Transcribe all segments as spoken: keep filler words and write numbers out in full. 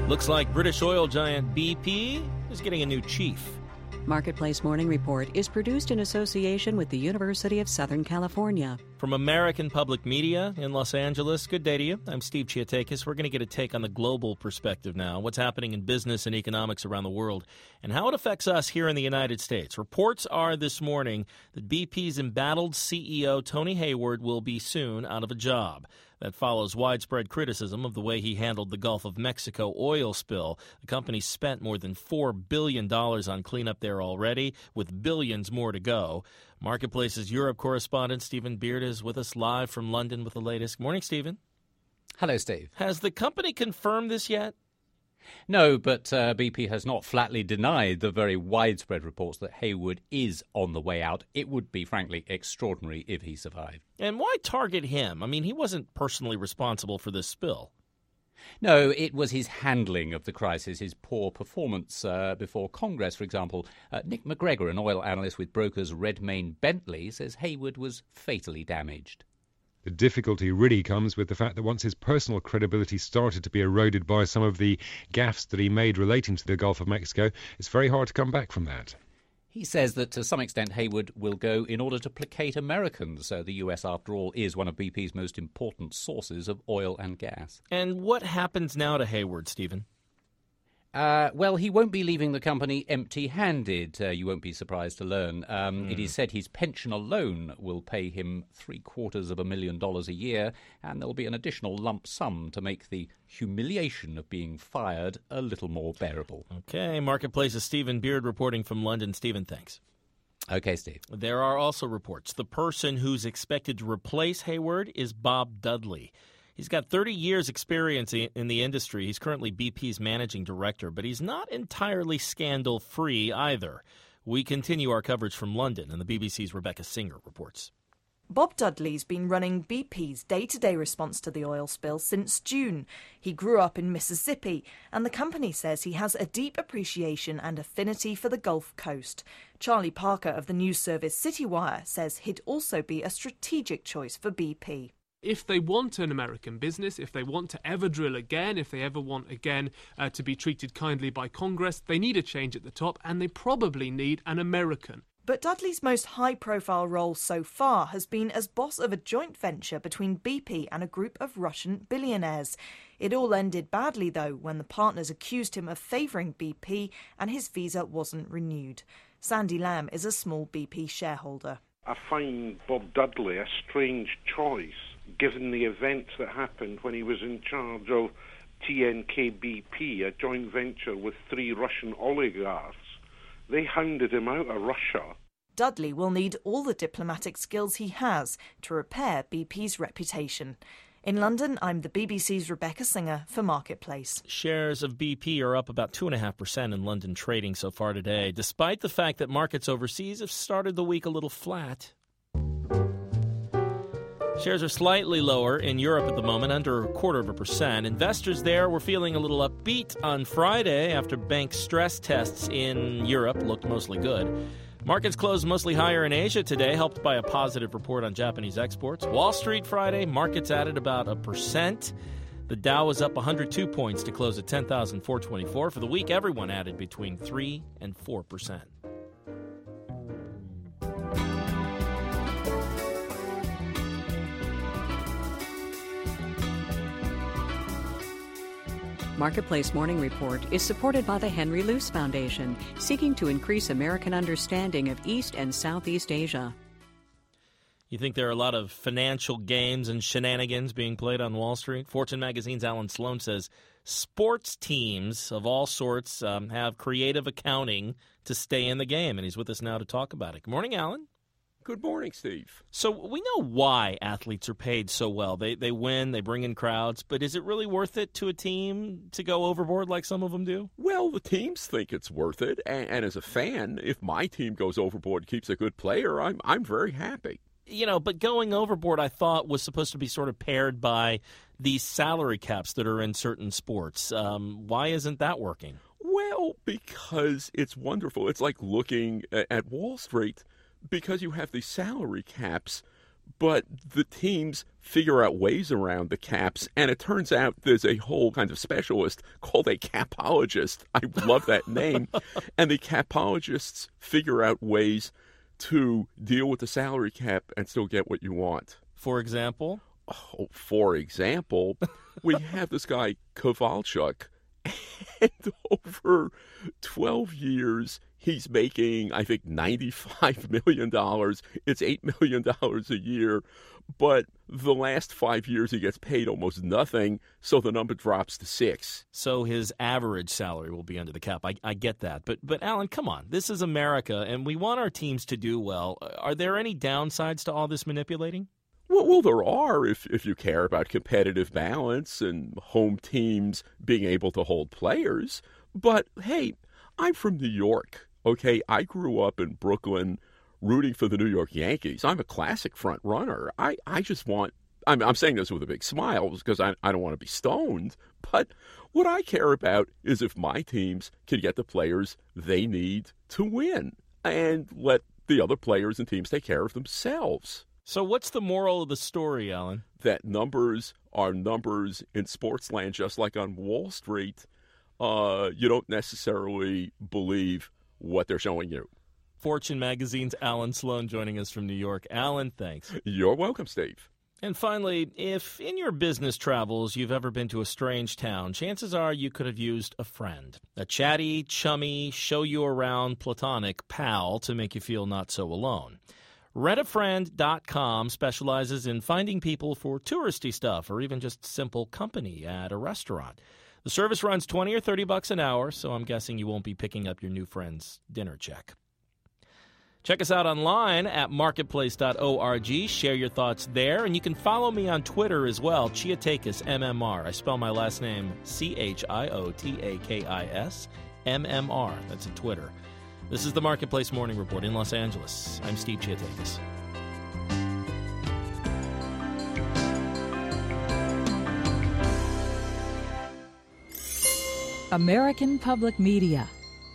Looks like British oil giant B P is getting a new chief. Marketplace Morning Report is produced in association with the University of Southern California. From American Public Media in Los Angeles, good day to you. I'm Steve Chiatakis. We're going to get a take on the global perspective now, what's happening in business and economics around the world, and how it affects us here in the United States. Reports are this morning that B P's embattled C E O, Tony Hayward, will be soon out of a job. That follows widespread criticism of the way he handled the Gulf of Mexico oil spill. The company spent more than four billion dollars on cleanup there already, with billions more to go. Marketplace's Europe correspondent Stephen Beard is with us live from London with the latest. Good morning, Stephen. Hello, Steve. Has the company confirmed this yet? No, but uh, B P has not flatly denied the very widespread reports that Hayward is on the way out. It would be, frankly, extraordinary if he survived. And why target him? I mean, he wasn't personally responsible for this spill. No, it was his handling of the crisis, his poor performance uh, before Congress, for example. Uh, Nick McGregor, an oil analyst with brokers Redmayne Bentley, says Hayward was fatally damaged. The difficulty really comes with the fact that once his personal credibility started to be eroded by some of the gaffes that he made relating to the Gulf of Mexico, it's very hard to come back from that. He says that to some extent Hayward will go in order to placate Americans. So the U S, after all, is one of B P's most important sources of oil and gas. And what happens now to Hayward, Stephen? Uh, well, he won't be leaving the company empty-handed, uh, you won't be surprised to learn. Um, mm. It is said his pension alone will pay him three-quarters of a million dollars a year, and there'll be an additional lump sum to make the humiliation of being fired a little more bearable. Okay, Marketplace's Stephen Beard reporting from London. Stephen, thanks. Okay, Steve. There are also reports. The person who's expected to replace Hayward is Bob Dudley. He's got thirty years experience in the industry. He's currently B P's managing director, but he's not entirely scandal-free either. We continue our coverage from London, and the B B C's Rebecca Singer reports. Bob Dudley's been running B P's day-to-day response to the oil spill since June. He grew up in Mississippi, and the company says he has a deep appreciation and affinity for the Gulf Coast. Charlie Parker of the news service CityWire says he'd also be a strategic choice for B P. If they want an American business, if they want to ever drill again, if they ever want again uh, to be treated kindly by Congress, they need a change at the top, and they probably need an American. But Dudley's most high-profile role so far has been as boss of a joint venture between B P and a group of Russian billionaires. It all ended badly, though, when the partners accused him of favouring B P and his visa wasn't renewed. Sandy Lamb is a small B P shareholder. I find Bob Dudley a strange choice, given the events that happened when he was in charge of T N K B P, a joint venture with three Russian oligarchs. They hounded him out of Russia. Dudley will need all the diplomatic skills he has to repair B P's reputation. In London, I'm the B B C's Rebecca Singer for Marketplace. Shares of B P are up about two point five percent in London trading so far today, despite the fact that markets overseas have started the week a little flat. Shares are slightly lower in Europe at the moment, under a quarter of a percent. Investors there were feeling a little upbeat on Friday after bank stress tests in Europe looked mostly good. Markets closed mostly higher in Asia today, helped by a positive report on Japanese exports. Wall Street Friday, markets added about a percent. The Dow was up one hundred two points to close at ten thousand four hundred twenty-four. For the week, everyone added between three and four percent. Marketplace Morning Report is supported by the Henry Luce Foundation, seeking to increase American understanding of East and Southeast Asia. You think there are a lot of financial games and shenanigans being played on Wall Street? Fortune magazine's Alan Sloan says sports teams of all sorts um, have creative accounting to stay in the game, and he's with us now to talk about it. Good morning, Alan. Good morning, Steve. So we know why athletes are paid so well. They they win, they bring in crowds, but is it really worth it to a team to go overboard like some of them do? Well, the teams think it's worth it, and, and as a fan, if my team goes overboard and keeps a good player, I'm I'm very happy. You know, but going overboard, I thought, was supposed to be sort of paired by these salary caps that are in certain sports. Um, why isn't that working? Well, because it's wonderful. It's like looking at Wall Street. Because you have these salary caps, but the teams figure out ways around the caps, and it turns out there's a whole kind of specialist called a capologist. I love that name. And the capologists figure out ways to deal with the salary cap and still get what you want. For example? Oh, for example, we have this guy, Kovalchuk, and over twelve years, he's making, I think, ninety-five million dollars. It's eight million dollars a year. But the last five years, he gets paid almost nothing, so the number drops to six. So his average salary will be under the cap. I, I get that. But, but Alan, come on. This is America, and we want our teams to do well. Are there any downsides to all this manipulating? Well, well, there are if, if you care about competitive balance and home teams being able to hold players. But, hey, I'm from New York, okay? I grew up in Brooklyn rooting for the New York Yankees. I'm a classic front runner. I, I just want, I'm, I'm saying this with a big smile because I, I don't want to be stoned, but what I care about is if my teams can get the players they need to win and let the other players and teams take care of themselves. So what's the moral of the story, Alan? That numbers are numbers in sports land, just like on Wall Street. Uh, you don't necessarily believe what they're showing you. Fortune Magazine's Alan Sloan joining us from New York. Alan, thanks. You're welcome, Steve. And finally, if in your business travels you've ever been to a strange town, chances are you could have used a friend. A chatty, chummy, show-you-around, platonic pal to make you feel not so alone. rent a friend dot com specializes in finding people for touristy stuff or even just simple company at a restaurant. The service runs twenty or thirty bucks an hour, so I'm guessing you won't be picking up your new friend's dinner check. Check us out online at marketplace dot org. Share your thoughts there, and you can follow me on Twitter as well, Chiotakis, M M R. I spell my last name C H I O T A K I S, M M R. That's at Twitter. This is the Marketplace Morning Report in Los Angeles. I'm Steve Chiotakis. American Public Media.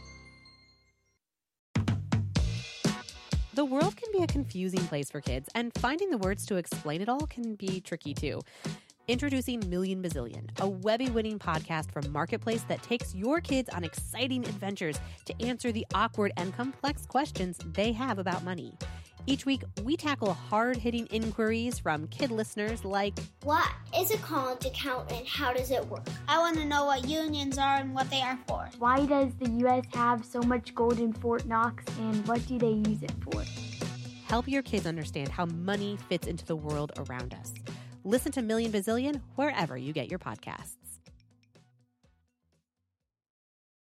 The world can be a confusing place for kids, and finding the words to explain it all can be tricky too. Introducing Million Bazillion, a Webby-winning podcast from Marketplace that takes your kids on exciting adventures to answer the awkward and complex questions they have about money. Each week, we tackle hard-hitting inquiries from kid listeners like, what is a college account and how does it work? I want to know what unions are and what they are for. Why does the U S have so much gold in Fort Knox and what do they use it for? Help your kids understand how money fits into the world around us. Listen to Million Bazillion wherever you get your podcasts.